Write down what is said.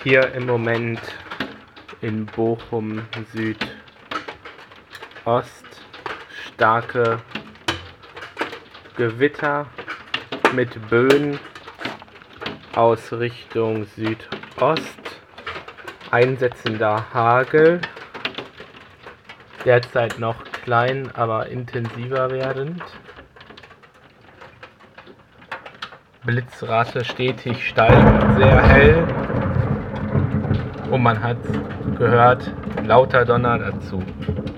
Hier im Moment in Bochum Südost starke Gewitter mit Böen aus Richtung Südost, einsetzender Hagel, derzeit noch klein, aber intensiver werdend. Blitzrate stetig steigend, sehr hell, und man hat gehört, lauter Donner dazu.